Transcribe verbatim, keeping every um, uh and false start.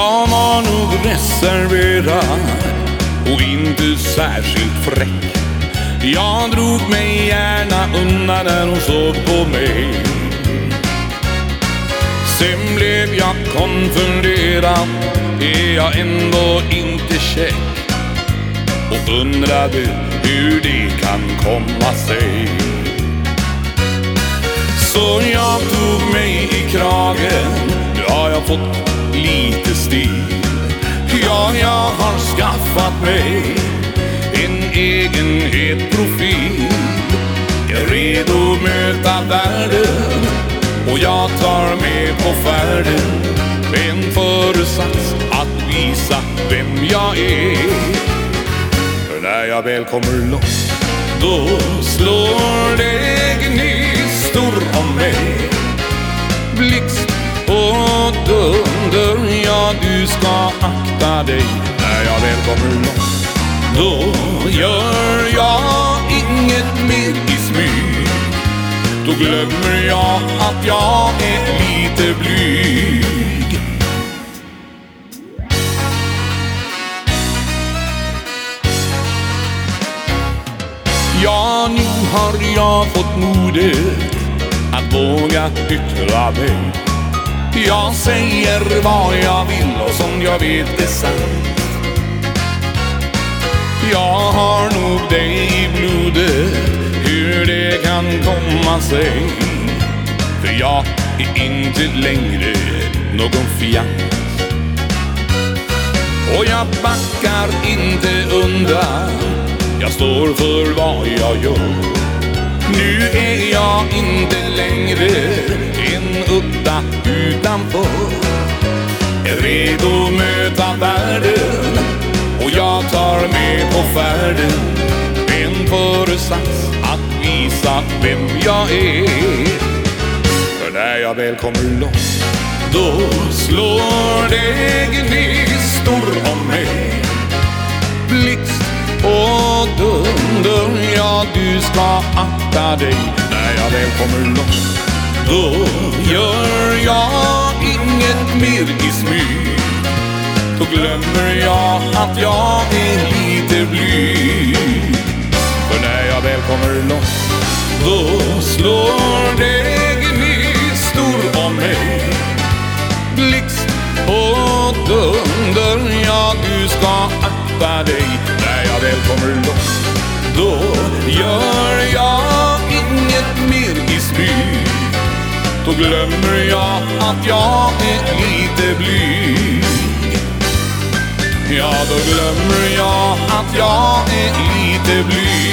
Jag var nog reserverad och inte särskilt fräck. Jag drog mig gärna undan när hon såg på mig. Sen blev jag konfunderad, är jag ändå inte käck? Och undrade hur det kan komma sig. Så jag tog mig i kragen, nu har jag fått lite stil. Ja, jag har skaffat mig en egen het profil. Jag är redo att möta världen och jag tar med på färden. En föresats att visa vem jag är. För när jag väl kommer loss, då slår det gnistor om mig. Blixt och dunder, ja du ska akta dig. När jag väl kommer loss, då gör jag inget mer i smyg. Då glömmer jag att jag är lite blyg. Ja, nu har jag fått modet att våga yttra mig. Jag säger vad jag vill och som jag vet är sant. Jag har nog dig i blodet, hur det kan komma sig. För jag är inte längre någon fjant. Och jag backar inte undan, jag står för vad jag gör. Nu är jag inte längre en udda utanför. Jag är redo att möta världen och jag tar med på färden. En föresats att visa vem jag är. För när jag väl kommer loss, då slår det gnistor om mig. Blixt och dunder, ja du ska akta dig. När jag väl kommer loss, då gör jag inget mer i smyg. Då glömmer jag att jag är lite blyg. För när jag väl kommer loss, då slår det gnistor om mig. Blixt och dunder, ja du ska akta dig. När jag väl kommer loss, då gör jag inget mer i smyg. Då glömmer jag att jag är lite blyg. Ja, då glömmer jag att jag är lite blyg.